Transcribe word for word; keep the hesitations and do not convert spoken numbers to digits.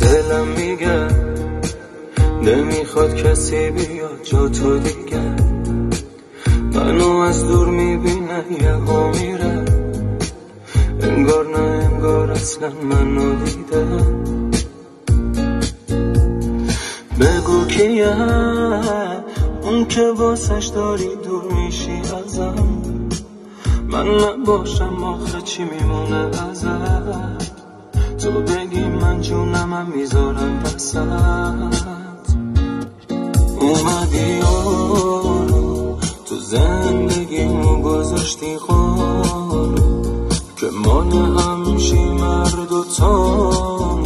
دلم میگه نمیخواد کسی بیاد جا تو دیگه، منو از دور میبینه یه ها میره، انگار نه انگار اصلا منو دیده. بگو کیه اون که واسش داری دور میشی ازم، من نباشم آخه چی میمونه ازت؟ تو بگی من جونمم میذارم وسط. اومدی یارو تو زندگیمو گذاشتی خارو، که مال همشی مرد و تامون